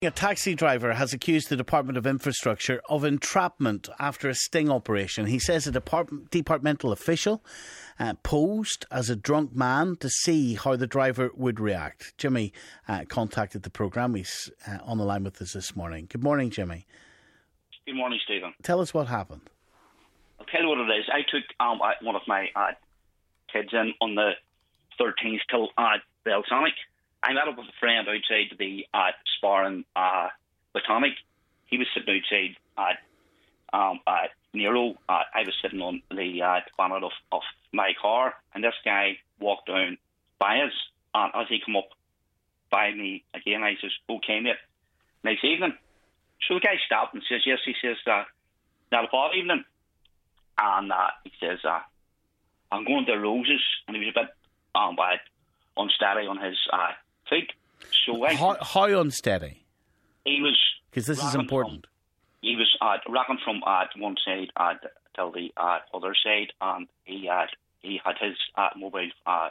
A taxi driver has accused the Department of Infrastructure of entrapment after a sting operation. He says a departmental official posed as a drunk man to see how the driver would react. Jimmy contacted the programme. He's on the line with us this morning. Good morning, Jimmy. Good morning, Stephen. Tell us what happened. I'll tell you what it is. I took one of my kids in on the 13th till Belsonic. I met up with a friend outside the Sparring Botanic. He was sitting outside at Nero. I was sitting on the bonnet of my car, and this guy walked down by us. And as he come up by me again, I says, "Okay, mate, nice evening." So the guy stopped and says, "Yes," he says, "not a bad evening." And he says, "I'm going to Roses," and he was a bit unsteady on his feet. So how unsteady? He was, because this is important. He was rocking from one side till the other side, and he had his mobile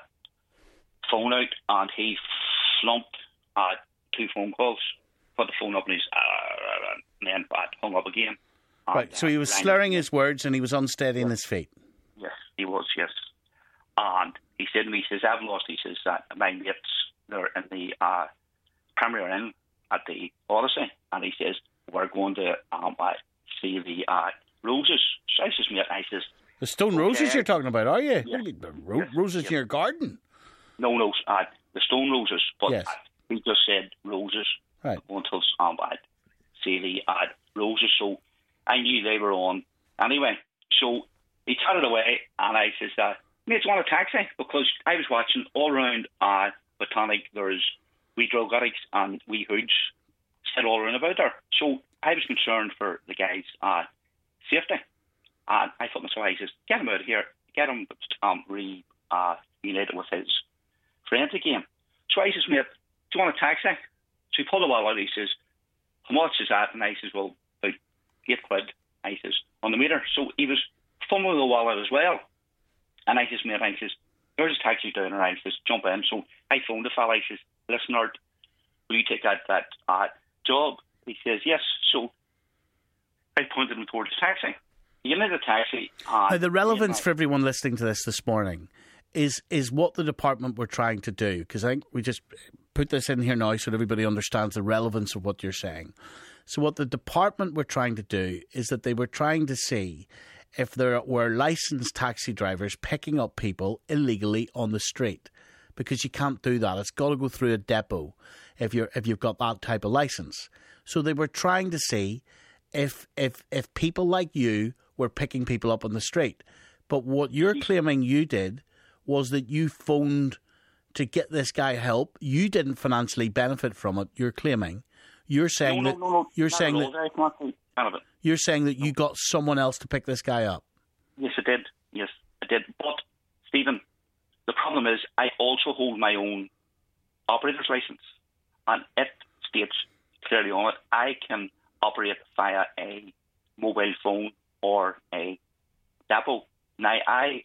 phone out, and he slumped 2 phone calls, put the phone up in his and then hung up again. Right, so he was slurring his words and he was unsteady in his feet. Yes, he was, yes. And he said to me, he says, "I've lost," he says, "my mates, they're in the Premier Inn at the Odyssey," and he says, "We're going to see the Roses." So I says, "Mate," I says, "The stone roses you're talking about, are you?" Yeah. Really? Roses in your garden? No, the stone roses, but yes. He just said roses. Right. Going to see the Roses, so I knew they were on. Anyway, so he chatted away, and I says, "Mate, do you want a taxi?" Because I was watching all around Botanic, there's wee drug addicts and wee hoods set all around about there. So I was concerned for the guy's safety. And I thought myself, I says, "Get him out of here, get him reunited with his friends again." So I says, "Mate, do you want a taxi?" So he pulled the wallet out, he says, "How much is that?" And I says, "Well, about £8. I says, "on the meter." So he was fumbling the wallet as well. And I says, "Mate," I says, "there's a taxi down there." I says, "Jump in." So I phoned the fella. I says, "Listen, Art, will you take that job?" He says, "Yes." So I pointed him towards the taxi. He got into the taxi. Now, the relevance for everyone listening to this morning is what the department were trying to do, because I think we just put this in here now so that everybody understands the relevance of what you're saying. So what the department were trying to do is that they were trying to see if there were licensed taxi drivers picking up people illegally on the street, because you can't do that. It's got to go through a depot if you've got that type of license. So they were trying to see if people like you were picking people up on the street. But what you're claiming you did was that you phoned to get this guy help. You didn't financially benefit from it. You're claiming. You're saying No. You're saying that you got someone else to pick this guy up. Yes, I did. Yes, I did. But Stephen, the problem is I also hold my own operator's license, and it states clearly on it I can operate via a mobile phone or a depot. Now I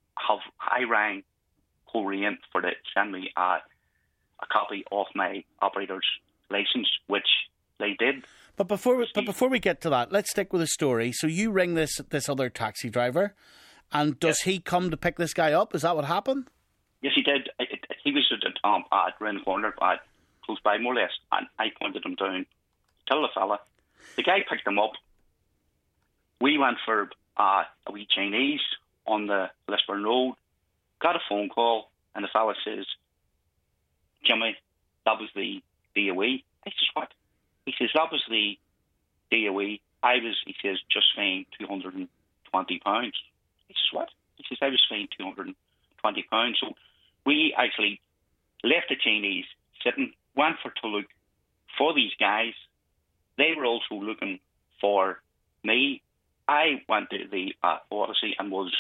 rang Korean for to send me a copy of my operator's license, which they did. But before we get to that, let's stick with the story. So you ring this other taxi driver, and does he come to pick this guy up? Is that what happened? Yes, he did. He was around the corner, close by more or less, and I pointed him down. Tell the fella. The guy picked him up. We went for a wee Chinese on the Lisburn Road. Got a phone call, and the fella says, "Jimmy, that was the DOE." I says, "What?" He says, "That was the DOE. He says, just fined £220. He says, "What?" He says, "I was fined £220. So we actually left the Chinese sitting, went to look for these guys. They were also looking for me. I went to the Odyssey and was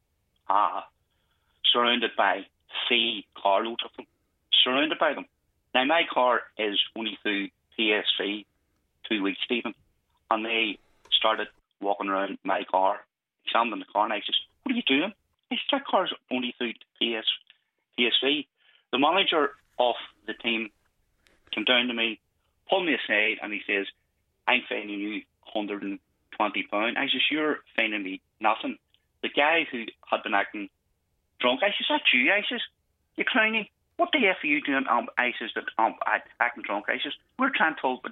surrounded by 3 carloads of them. Surrounded by them. Now, my car is only through PSV 2 weeks, Stephen, and they started walking around my car, examining the car, and I says, "What are you doing?" I said, "That car's only through PSV. The manager of the team came down to me, pulled me aside and he says, I'm fining you £120. I says, you're fining me nothing. The guy who had been acting drunk, I says, that's you. I says, you clowny. What the F are you doing? I says, acting drunk. I says, we're trying to help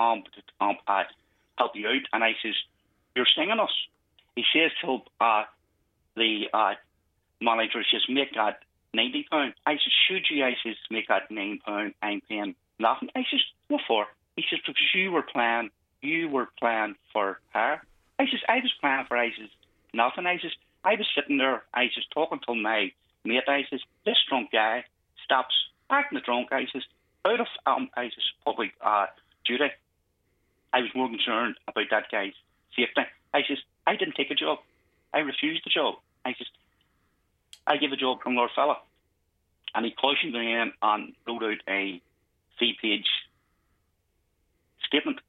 you out. And I says, you're stinging us. He says to the manager, he says, make that £90. I says, should you? I says, make that £9. I'm paying nothing. I says, what for? He says, because you were playing for her. I says, I was playing for, I says, nothing. I says, I was sitting there, I says, talking to my mate. I says, this drunk guy stops acting drunk. I says, out of I says, public duty, I was more concerned about that guy's safety. I says, I didn't take a job. I refused the job. I says, I give a job to another fella. And he cautioned me in and wrote out a 3-page statement.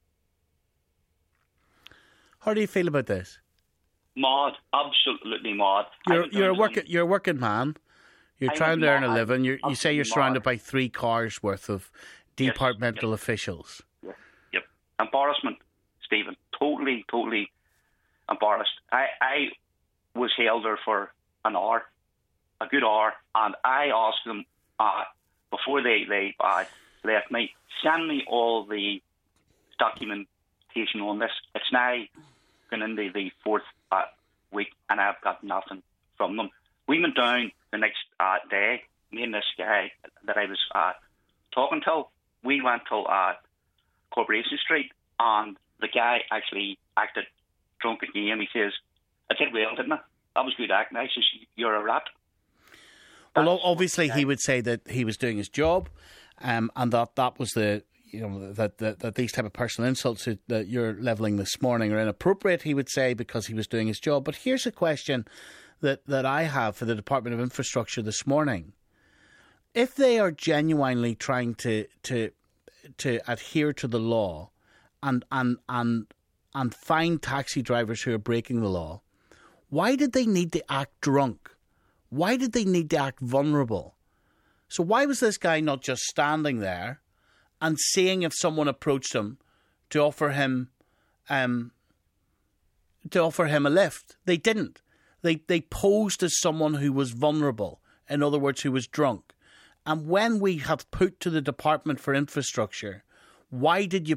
How do you feel about this? Mad, absolutely mad. You're a working man. You're trying to earn a living. You say you're surrounded by 3 cars worth of departmental officials. Yep. Embarrassment, Stephen. Totally embarrassed. I was held there for an hour, a good hour, and I asked them before they left me, send me all the documentation on this. It's now going into the 4th week, and I've got nothing from them. We went down the next day, me and this guy that I was talking to, we went to Corporation Street, and the guy actually acted drunk again. He says, I did well, didn't I? That was good acting. I says, you're a rat. Well, obviously he would say that he was doing his job, and that was the, that these type of personal insults that you're levelling this morning are inappropriate, he would say, because he was doing his job. But here's a question that I have for the Department of Infrastructure this morning. If they are genuinely trying to adhere to the law and find taxi drivers who are breaking the law, why did they need to act drunk? Why did they need to act vulnerable? So why was this guy not just standing there and seeing if someone approached him to offer him a lift? They didn't. They posed as someone who was vulnerable, in other words, who was drunk. And when we have put to the Department for Infrastructure, why did you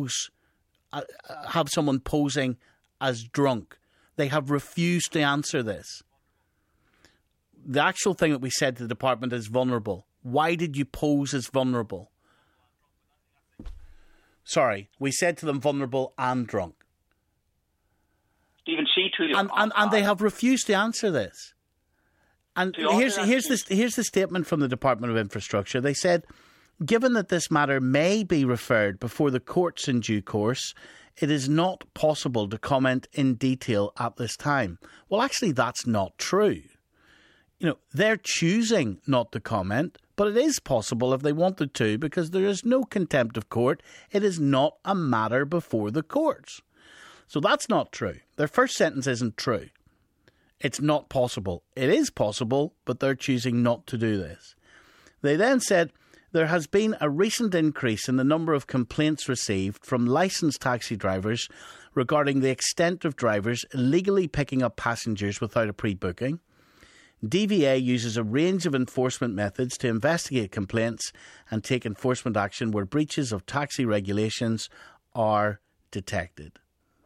have someone posing as drunk? They have refused to answer this. The actual thing that we said to the department is vulnerable. Why did you pose as vulnerable? Sorry, we said to them vulnerable and drunk. Stephen, see to and they have refused to answer this. And here's the statement from the Department of Infrastructure. They said, given that this matter may be referred before the courts in due course, it is not possible to comment in detail at this time. Well, actually, that's not true. They're choosing not to comment, but it is possible if they wanted to, because there is no contempt of court. It is not a matter before the courts. So that's not true. Their first sentence isn't true. It's not possible. It is possible, but they're choosing not to do this. They then said, there has been a recent increase in the number of complaints received from licensed taxi drivers regarding the extent of drivers illegally picking up passengers without a pre-booking. DVA uses a range of enforcement methods to investigate complaints and take enforcement action where breaches of taxi regulations are detected.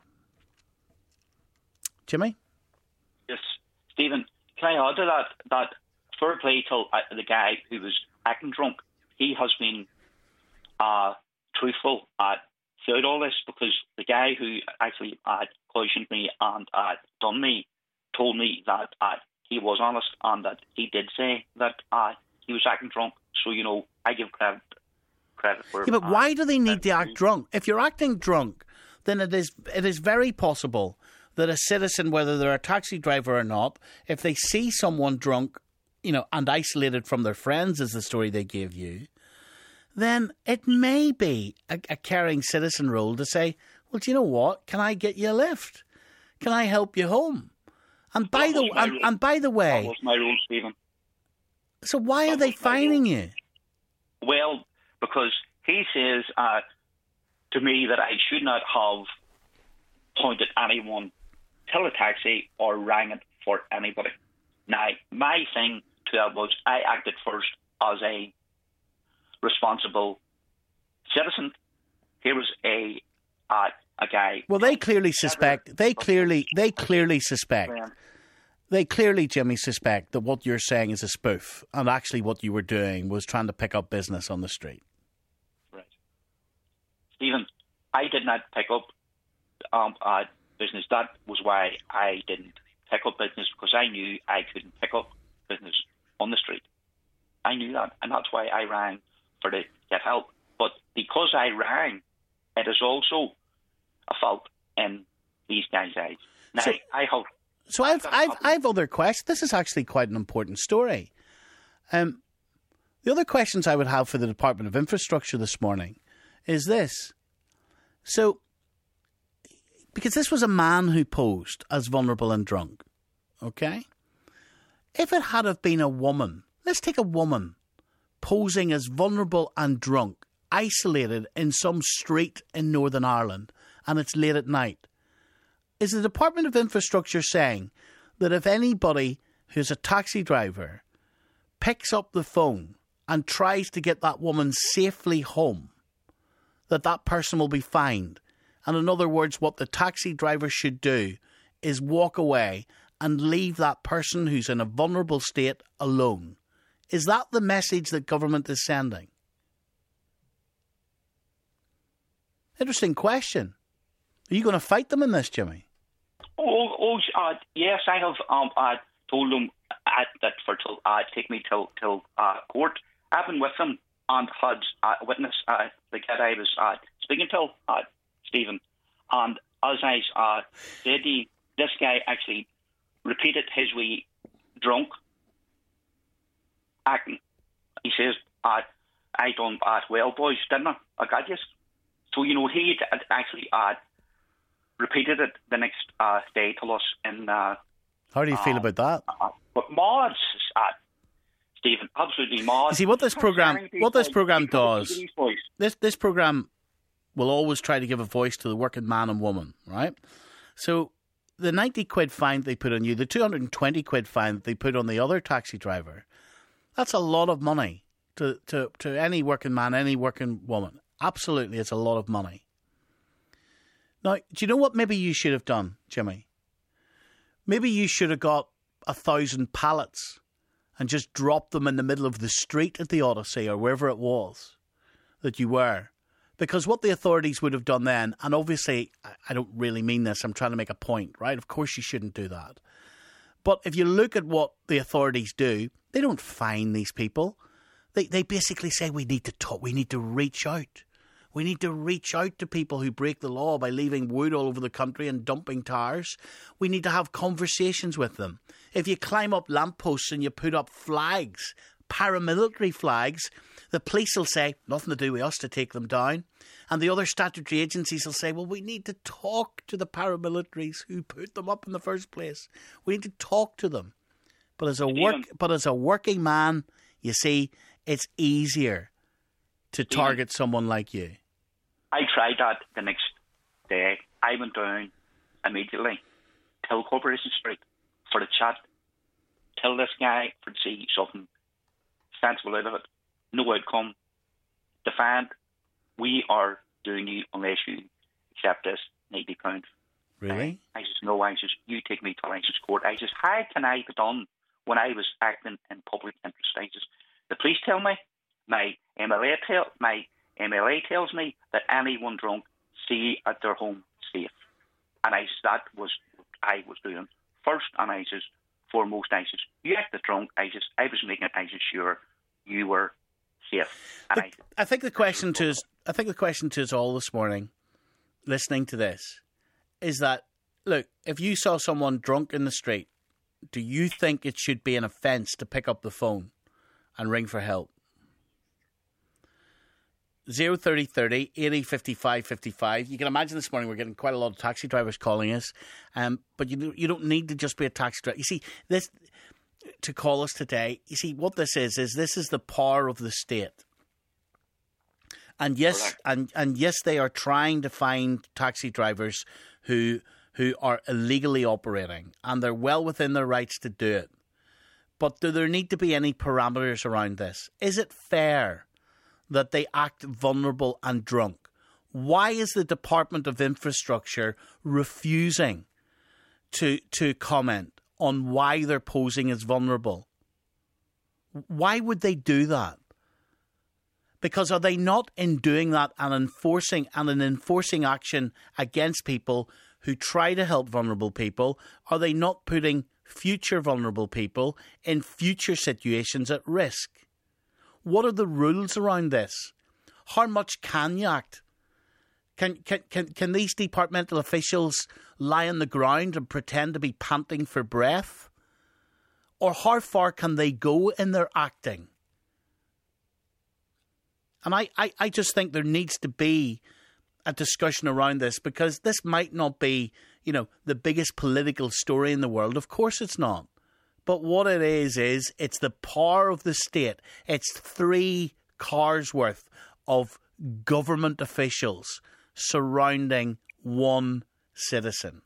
Jimmy? Yes. Stephen, can I add to that fair play to the guy who was acting drunk? He has been truthful throughout all this, because the guy who actually cautioned me and done me told me that he was honest and that he did say that he was acting drunk. So, I give credit for... Yeah, but why do they need to act drunk? If you're acting drunk, then it is very possible that a citizen, whether they're a taxi driver or not, if they see someone drunk, and isolated from their friends, is the story they gave you, then it may be a caring citizen role to say, well, do you know what? Can I get you a lift? Can I help you home? And by the way, that was my rule, Stephen. So why are they fining you? Well, because he says to me that I should not have pointed anyone till a taxi or rang it for anybody. Now, my thing to that was I acted first as a responsible citizen. Here was a guy. Well, they clearly suspect. They clearly suspect. They clearly, Jimmy, suspect that what you're saying is a spoof, and actually what you were doing was trying to pick up business on the street. Right, Stephen. I did not pick up business. That was why I didn't pick up business, because I knew I couldn't pick up business on the street. I knew that, and that's why I rang for to get help. But because I rang, it is also a fault in these guys' eyes. Now, So I've other questions. This is actually quite an important story. The other questions I would have for the Department of Infrastructure this morning is this. So, because this was a man who posed as vulnerable and drunk, okay? If it had have been a woman, let's take a woman posing as vulnerable and drunk, isolated in some street in Northern Ireland, and it's late at night. Is the Department of Infrastructure saying that if anybody who's a taxi driver picks up the phone and tries to get that woman safely home, that person will be fined? And in other words, what the taxi driver should do is walk away and leave that person who's in a vulnerable state alone. Is that the message that government is sending? Interesting question. Are you going to fight them in this, Jimmy? Yes, I have told them that take me till court. I've been with them and had witnessed the kid I was speaking to, Stephen. And as I said, this guy actually repeated his wee drunk acting. He says, I done well, boys, didn't I? I got you. So, he actually repeated it the next day to us. How do you feel about that? But mods, Stephen, absolutely mods. See, what this program does, this program will always try to give a voice to the working man and woman, right? So the 90 quid fine they put on you, the 220 quid fine that they put on the other taxi driver, that's a lot of money to any working man, any working woman. Absolutely, it's a lot of money. Now, do you know what maybe you should have done, Jimmy? Maybe you should have got 1,000 pallets and just dropped them in the middle of the street at the Odyssey or wherever it was that you were. Because what the authorities would have done then, and obviously I don't really mean this, I'm trying to make a point, right? Of course you shouldn't do that. But if you look at what the authorities do, they don't fine these people. They basically say we need to talk, we need to reach out. We need to reach out to people who break the law by leaving wood all over the country and dumping tires. We need to have conversations with them. If you climb up lampposts and you put up flags, paramilitary flags, the police will say, nothing to do with us to take them down. And the other statutory agencies will say, well, we need to talk to the paramilitaries who put them up in the first place. We need to talk to them. But as a working man, you see, it's easier to target someone like you. I tried that the next day. I went down immediately till Corporation Street for a chat. Tell this guy for to see something sensible out of it. No outcome. Defiant. We are doing you unless you accept this £90. Really? I says, no. I says, you take me to license court. I says, how can I be done when I was acting in public interest? I says, the police tell me, my MLA tells me that anyone drunk see at their home safe. And I says, that was what I was doing first. And I says, foremost, I says, you acted drunk. I says, I was making it, I says, sure, you were safe. And I think the question to us all this morning, listening to this, is that, look, if you saw someone drunk in the street, do you think it should be an offence to pick up the phone and ring for help? 03030 80 55 55. You can imagine this morning we're getting quite a lot of taxi drivers calling us, but you don't need to just be a taxi driver. You see, this to call us today. You see, what this is this is the power of the state. And yes, and yes, they are trying to find taxi drivers who are illegally operating, and they're well within their rights to do it. But do there need to be any parameters around this? Is it fair that they act vulnerable and drunk? Why is the Department of Infrastructure refusing to comment on why they're posing as vulnerable? Why would they do that? Because are they not in doing that and enforcing action against people who try to help vulnerable people? Are they not putting future vulnerable people in future situations at risk? What are the rules around this? How much can you act? Can these departmental officials lie on the ground and pretend to be panting for breath? Or how far can they go in their acting? And I just think there needs to be a discussion around this, because this might not be, the biggest political story in the world. Of course it's not. But what it is it's the power of the state. It's 3 cars worth of government officials surrounding one citizen.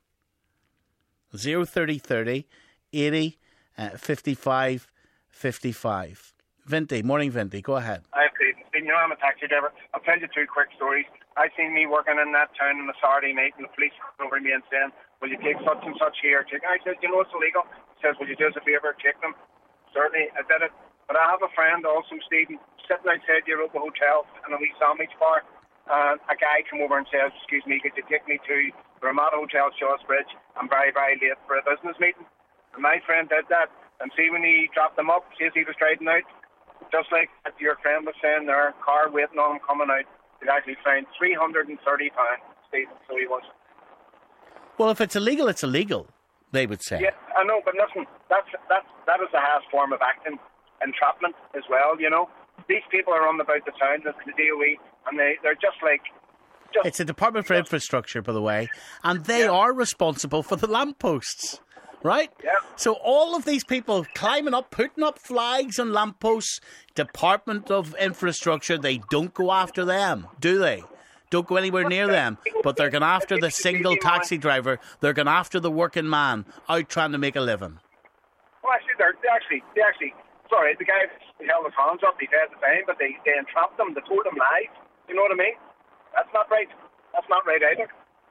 03030 80 55 55. Vinty, morning Vinty, go ahead. Hi, Stephen. I'm a taxi driver. I'll tell you 2 quick stories. I seen me working in that town on a Saturday night, and the police come over to me and saying, will you take such and such here? I said, it's illegal. He says, will you do us a favour, take them? Certainly, I did it. But I have a friend also, Stephen, sitting outside the Europa Hotel in a wee sandwich bar. A guy came over and says, excuse me, could you take me to the Ramada Hotel, Shaw's Bridge? I'm very, very late for a business meeting. And my friend did that. And see, when he dropped them up, see as he was driving out, just like your friend was saying there, car waiting on him coming out, he actually found £330, Stephen, so he was. Well, if it's illegal, it's illegal, they would say. Yeah, I know, but listen, that is the highest form of acting, entrapment as well, These people are on about the town, the DOE, and they're just like... It's the Department for Infrastructure, by the way, and they are responsible for the lampposts, right? Yeah. So all of these people climbing up, putting up flags on lampposts, Department of Infrastructure, they don't go after them, do they? Don't go anywhere near them, but they're going after the single taxi driver, they're going after the working man out trying to make a living. Well, actually, sorry, the guy held his hands up, he had the time, but they entrapped him, they told him lies. You know what I mean? That's not right. That's not right either.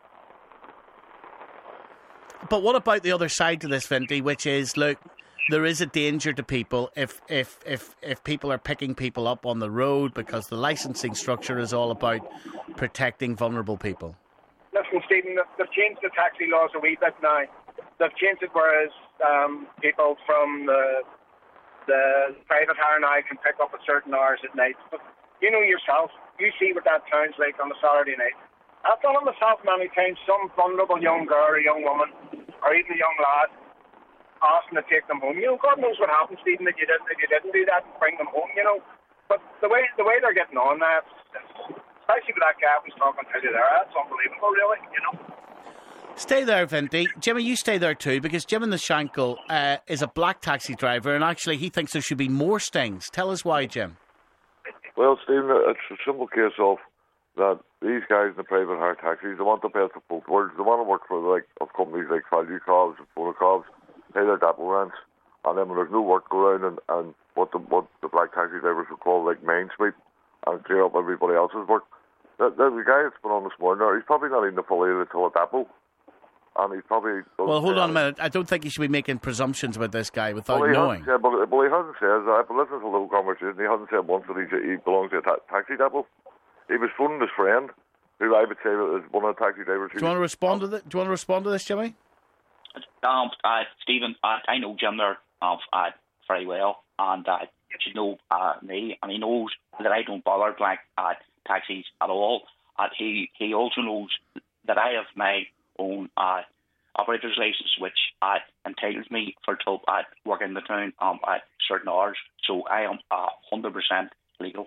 But what about the other side to this, Vinty, which is, look, there is a danger to people if people are picking people up on the road, because the licensing structure is all about protecting vulnerable people. Listen, Stephen, they've changed the taxi laws a wee bit now. They've changed it whereas people from the private hire now can pick up at certain hours at night. But you know yourself, you see what that sounds like on a Saturday night. I've done it myself many times. Some vulnerable young girl or young woman, or even a young lad, asking to take them home. God knows what happens, Stephen, if you didn't do that and bring them home, But the way they're getting on that, especially with that guy I was talking to you there, that's unbelievable, really, Stay there, Vinty. Jimmy, you stay there too, because Jim in the Shankill is a black taxi driver, and actually he thinks there should be more stings. Tell us why, Jim. Well, Stephen, it's a simple case of that these guys in the private hire taxis, they want the best of both worlds. They want to work for of companies like Value Cobs and Photo Cobs, pay their dapple rents, and then when there's no work go around and what the black taxi drivers would call main sweep and clear up everybody else's work. The guy that's been on this morning, he's probably not even fully till a dapple. And he's probably... Well, hold on a minute. I don't think you should be making presumptions about this guy without knowing. He hasn't said that. But listen to a little conversation. He hasn't said once that he belongs to a taxi depot. He was phoning his friend, who I would say is one of the taxi drivers. Do you want to respond to this? Do you want to respond to this, Jimmy? Stephen, I know Jim there very well, and you should know me, and he knows that I don't bother black taxis at all. He also knows that I have my own operator's license, which entitles me to work in the town at certain hours. So I am 100% legal.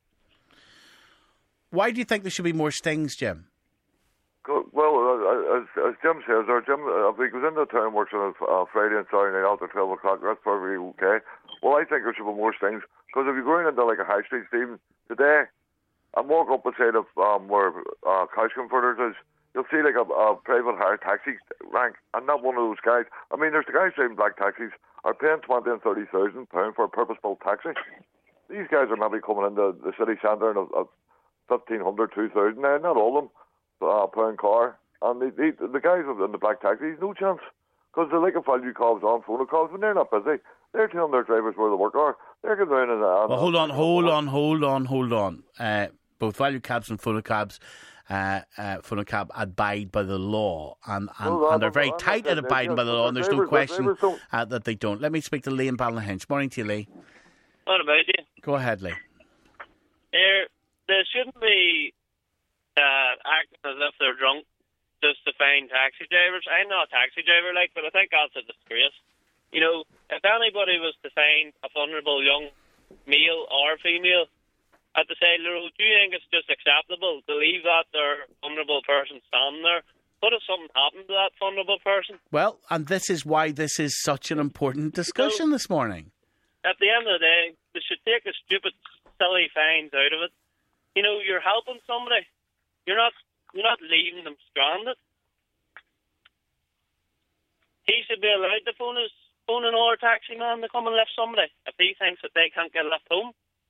Why do you think there should be more stings, Jim? Well, as Jim says, Jim, if he goes into the town and works on a Friday and Saturday night after 12 o'clock, that's perfectly okay. Well, I think there should be more stings, because if you're going into a high street, Stephen, today, and walk up beside of where Cash Converters is, you'll see like a private hire taxi rank, and not one of those guys. I mean, there's the guys driving black taxis are paying 20 and 30,000 pounds for a purpose-built taxi. These guys are maybe coming into the city centre in a 1,500, 2,000. Now, not all of them pound car, and the guys in the black taxis, no chance, because they're like a value calls on phone calls when they're not busy. They're telling their drivers where they work are. They're going down and well, hold on. Both value cabs and phonocabs, phonocab abide by the law, and they're very tight at abiding by the law, and there's no question that they don't. Let me speak to Lee in Ballynahinch. Morning to you, Lee. What about you? Go ahead, Lee. There shouldn't be acting as if they're drunk just to find taxi drivers. I'm not a taxi driver, but I think that's a disgrace. You know, if anybody was to find a vulnerable young male or female at the side of the road, do you think it's just acceptable to leave that there vulnerable person standing there? What if something happened to that vulnerable person? Well, and this is why this is such an important discussion this morning. At the end of the day, they should take the stupid, silly fines out of it. You know, you're helping somebody. You're not leaving them stranded. He should be allowed to phone another taxi man to come and lift somebody if he thinks that they can't get left home.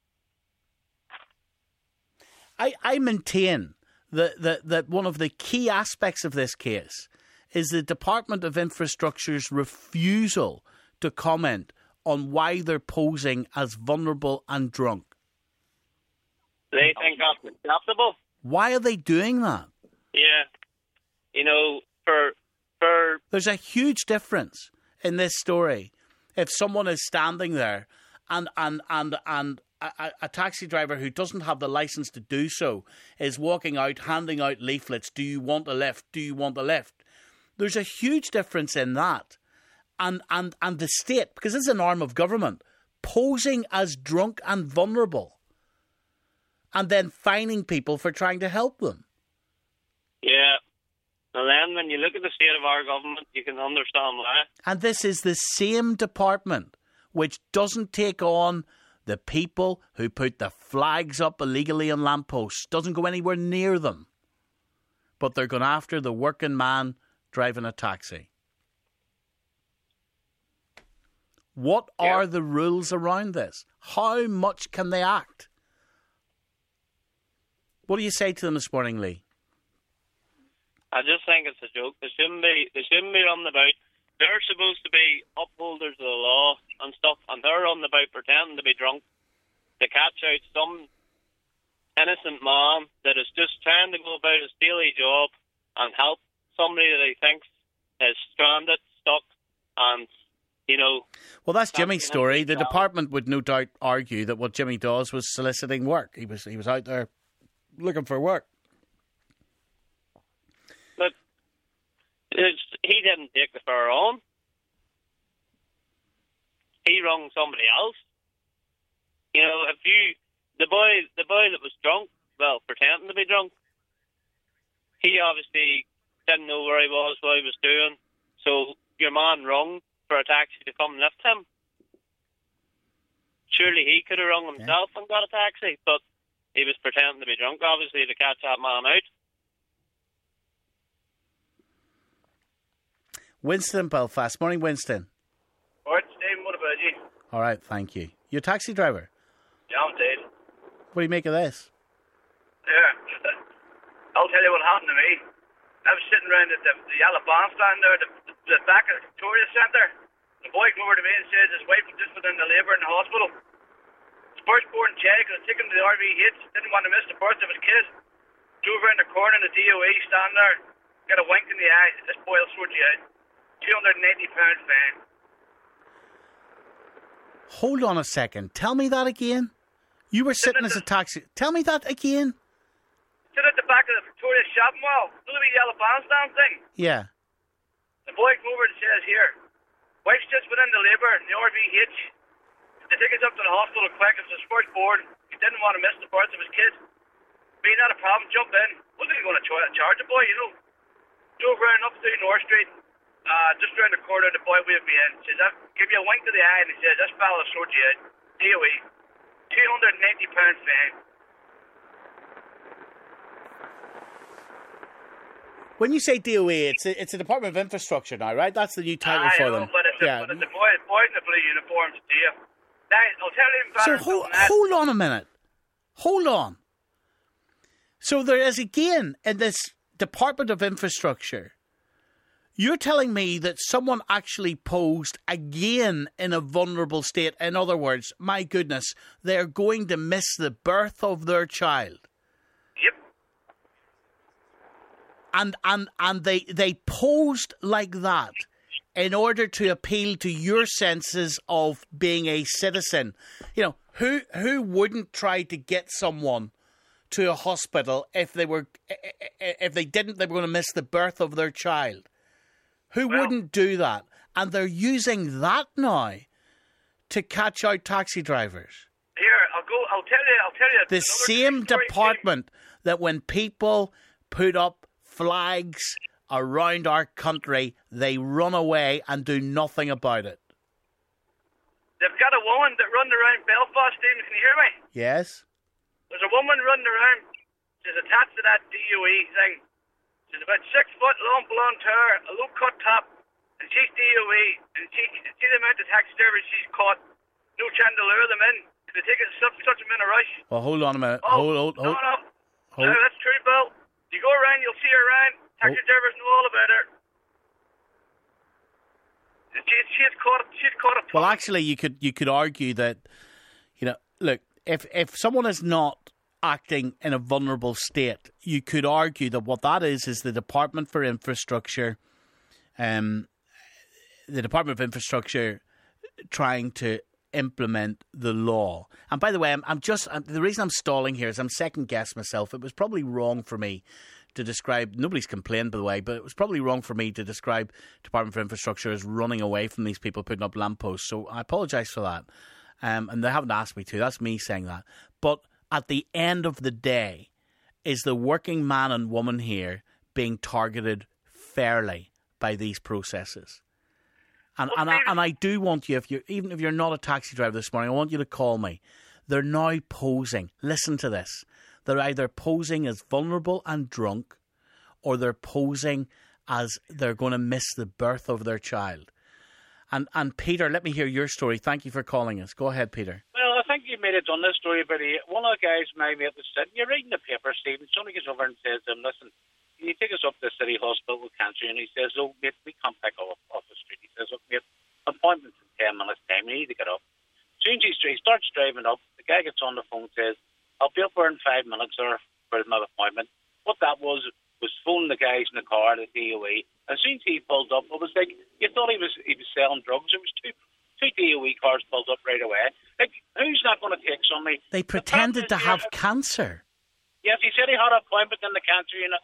I maintain that one of the key aspects of this case is the Department of Infrastructure's refusal to comment on why they're posing as vulnerable and drunk. They think that's acceptable. Why are they doing that? Yeah. You know, for there's a huge difference in this story if someone is standing there and a taxi driver who doesn't have the license to do so is walking out, handing out leaflets, do you want a lift, do you want a lift? There's a huge difference in that. And the state, because it's an arm of government, posing as drunk and vulnerable and then fining people for trying to help them. Yeah. And then when you look at the state of our government, you can understand why. And this is the same department which doesn't take on the people who put the flags up illegally on lampposts, doesn't go anywhere near them. But they're going after the working man driving a taxi. What are the rules around this? How much can they act? What do you say to them this morning, Lee? I just think it's a joke. They shouldn't be running about. They're supposed to be upholders of the law and stuff, and they're running about pretending to be drunk to catch out some innocent man that is just trying to go about his daily job and help somebody that he thinks is stranded, stuck, and, you know... Well, that's Jimmy's story. The department would no doubt argue that what Jimmy does was soliciting work. He was out there looking for work. But he didn't take the fare on. He rung somebody else. You know, the boy that was drunk, well, pretending to be drunk, he obviously didn't know where he was, what he was doing. So your man rung for a taxi to come lift him. Surely he could have rung himself and got a taxi, but he was pretending to be drunk, obviously, to catch that man out. Winston, Belfast. Morning, Winston. All right, Stephen, what about you? All right, thank you. You're a taxi driver? Yeah, I'm dead. What do you make of this? Yeah, I'll tell you what happened to me. I was sitting around at the yellow bandstand there, the back of the Victoria Centre. The boy came over to me and says his wife was just within the labour in the hospital. His firstborn child could have taken him to the RVH, didn't want to miss the birth of his kid. Drove around the corner in the DOE, stand there, got a wink in the eye. This boy will sort you out. £280 fine. Hold on a second. Tell me that again. You were sitting as a taxi. Tell me that again. Sitting at the back of the Victoria shopping mall. You know the yellow bandstand thing? Yeah. The boy came over and says, here, wife's just went into labour in the RVH. They take us up to the hospital quick. It's his firstborn. He didn't want to miss the birth of his kid. Being not a problem, jump in. Wasn't he going to charge the boy, you know? Drove around up to North Street. Just around the corner, the boy waved me in. Says, I'll give you a wink to the eye, and he says, this fella sort you out. DOE. £290 fine. When you say DOE, it's a Department of Infrastructure now, right? That's the new title for them. But it's the boys in the blue uniforms, dear. Now, I'll tell you. So hold on a minute. Hold on. So there is again in this Department of Infrastructure. You're telling me that someone actually posed again in a vulnerable state. In other words, my goodness, they're going to miss the birth of their child. Yep. And they posed like that in order to appeal to your senses of being a citizen. You know, who wouldn't try to get someone to a hospital if they didn't, they were going to miss the birth of their child? Who wouldn't do that? And they're using that now to catch out taxi drivers. Here, I'll tell you. The same department that when people put up flags around our country, they run away and do nothing about it. They've got a woman that runs around Belfast, Stephen, can you hear me? Yes. There's a woman running around. She's attached to that DOE thing. She's about 6 foot long, blonde hair, a low cut top, and she's DOE. And see the amount of taxi drivers she's caught. No chance to lure them in. They take it such them in a rush. Well, hold on a minute. Oh, hold. No, that's true, Bill. You go around, you'll see her around. Taxi drivers know all about her. She's caught a. Well, actually, you could argue that, you know, look, if someone is not acting in a vulnerable state, you could argue that what that is the Department for Infrastructure, the Department of Infrastructure trying to implement the law. And by the way, the reason I'm stalling here is I'm second guessing myself. It was probably wrong for me to describe, nobody's complained by the way, but it was probably wrong for me to describe Department for Infrastructure as running away from these people putting up lampposts. So I apologise for that. And they haven't asked me to. That's me saying that. But at the end of the day, is the working man and woman here being targeted fairly by these processes? And I do want you, even if you're not a taxi driver this morning, I want you to call me. They're now posing. Listen to this. They're either posing as vulnerable and drunk, or they're posing as they're going to miss the birth of their child. And Peter, let me hear your story. Thank you for calling us. Go ahead, Peter. Well, I think you may have done this story about one of the guys, my mate, was sitting. You're reading the paper, Stephen. Somebody gets over and says to him, listen, can you take us up to the city hospital with cancer? And he says, oh, mate, we can't pick off the street. He says, look, mate, appointment's in 10 minutes' time. We need to get up. As soon as he starts driving up, the guy gets on the phone and says, I'll be up there in 5 minutes or for my appointment. What that was phoning the guys in the car, the DOE. As soon as he pulled up, it was like, you thought he was selling drugs. There was two DOE cars pulled up right away. Like, who's not going to take somebody? They pretended to have cancer. Yes, he said he had an appointment in the cancer unit.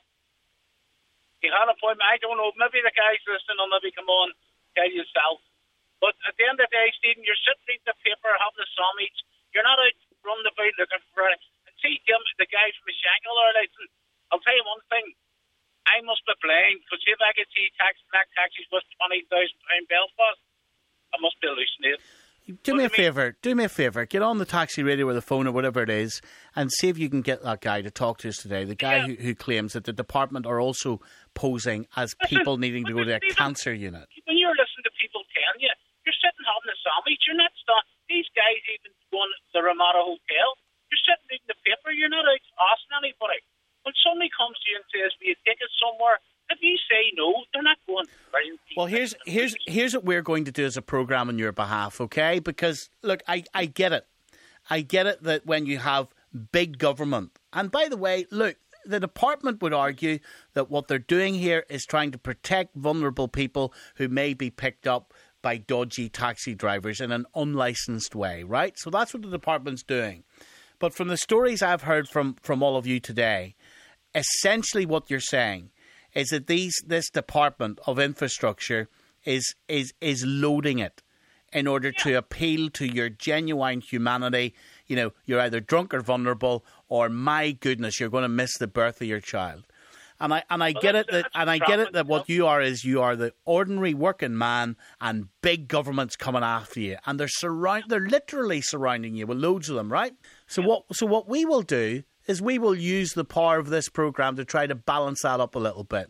He had an appointment. I don't know. Maybe the guys listening will maybe come on, tell you yourself. But at the end of the day, Stephen, you're sitting reading the paper, having the sandwich. You're not out running about looking for it. And see, Jim, the guy from the Shankill, I'll tell you one thing. I must be blind, because if I could see black taxis worth £20,000 Belfast, I must be hallucinating. Do me a favour. Get on the taxi radio or the phone or whatever it is and see if you can get that guy to talk to us today. The guy who claims that the department are also posing as people needing to go to a cancer unit. When you're listening to people telling you, you're sitting having a sandwich, you're not stopping. These guys even going to the Ramada Hotel, you're sitting reading the paper, you're not out asking anybody. When somebody comes to you and says, will you take us somewhere? If you say no, they're not going. Well, here's what we're going to do as a programme on your behalf, okay? Because, look, I get it. I get it that when you have big government, and by the way, look, the department would argue that what they're doing here is trying to protect vulnerable people who may be picked up by dodgy taxi drivers in an unlicensed way, right? So that's what the department's doing. But from the stories I've heard from all of you today, essentially what you're saying is that this Department of Infrastructure is loading it in order to appeal to your genuine humanity. You know, you're either drunk or vulnerable, or my goodness, you're going to miss the birth of your child. And I get it that what you are is you are the ordinary working man, and big government's coming after you, and they're literally surrounding you with loads of them, right? So what we will do is we will use the power of this programme to try to balance that up a little bit.